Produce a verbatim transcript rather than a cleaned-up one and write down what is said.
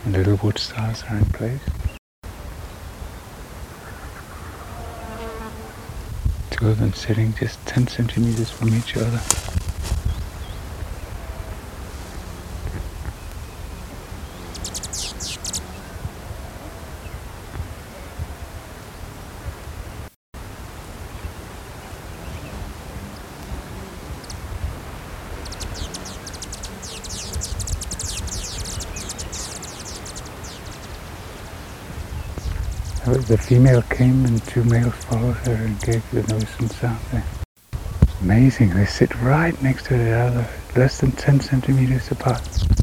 and little wood stars are in place. Two of them sitting just ten centimeters from each other. The female came and two males followed her and gave the noise and sound there. Amazing, they sit right next to each other, less than ten centimeters apart.